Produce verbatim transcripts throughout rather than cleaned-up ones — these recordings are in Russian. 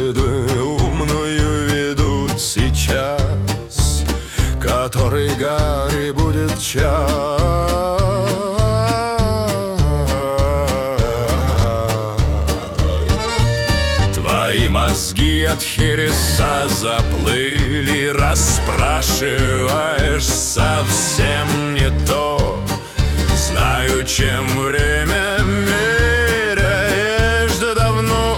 беседы умную ведут сейчас, который Гарри будет час. Твои мозги от хереса заплыли, расспрашиваешь совсем не то. Знаю, чем время меряешь да давно.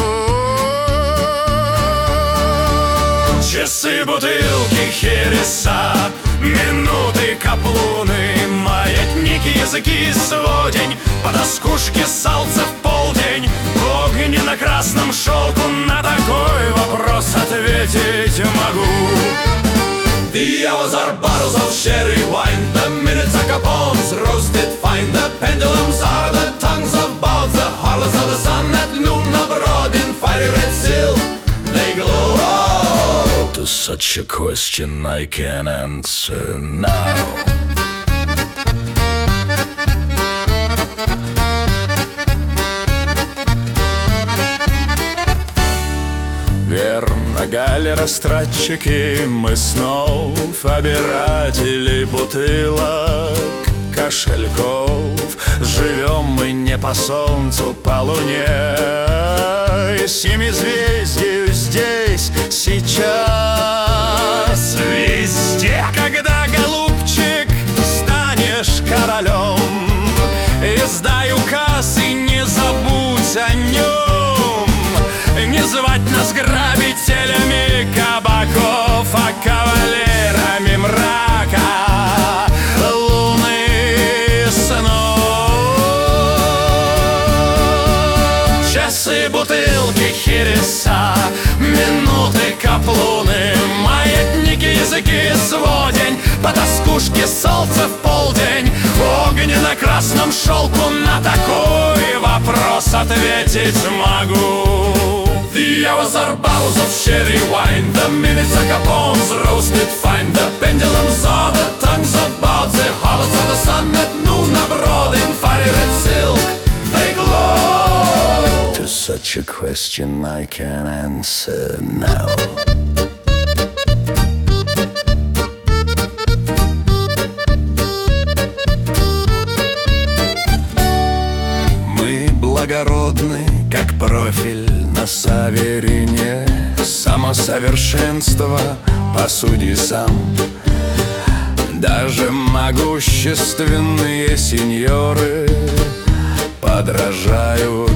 Часы, бутылки, хереса, минуты, каплуны, маятники, языки, сводень, потаскушки, салца в полдень. В огненно-красном шелку на такой вопрос ответить могу. The hours are bottles of sherry wine, the minutes are capons, roasted fine. The pendulums are the tongues of boughs, the harlots of the sun at noon abroad in fiery red silk they glow. To such a question I can answer now. Верно, галеростратчики, мы снов обиратели бутылок, кошельков. Живем мы не по солнцу, по луне, и семизвездию здесь, сейчас, везде. Когда, голубчик, станешь королем, издай указ и не забудь о нем. Не звать нас грабителями кабаков, а кавалерами мрака, луны и снов. Часы, бутылки, хереса, минуты, каплуны, маятники, языки, сводень, потаскушки, солнце в полдень. В огненно-красном шелку на такой вопрос ответить могу. The hours are bottles of sherry wine, the minutes are capons, roasted fine. The pendulums are the tongues of boughs, the harlots of the sun at noon abroad in fiery red silk they glow. To such a question I can answer now. Мы благородны, как профиль на Саверине. Самосовершенство посуди сам. Даже могущественные сеньоры подражают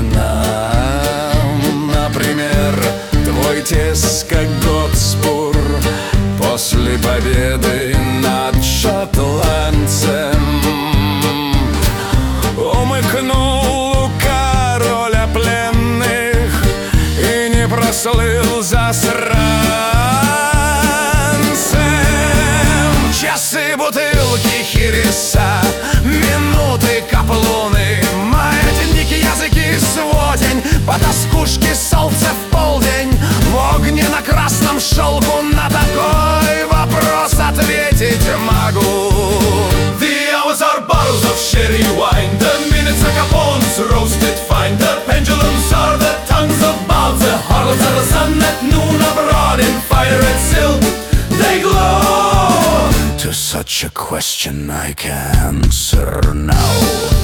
нам. Например, твой тезка Готспур после победы над шотландцем умыкнул у короля пленных и не прослыл засранцем. Часы, бутылки, хереса, минуты, каплуны, маятники, языки, сводень, потаскушки, солнце в полдень. В огненно-красном шелку на такой вопрос ответить могу. The hours are bottles of sherry wine, the minutes are capons, roasted fine. The pendulums are the tongues of boughs, the harlots of the sun at noon abroad in fiery red silk they glow. To such a question I can answer now.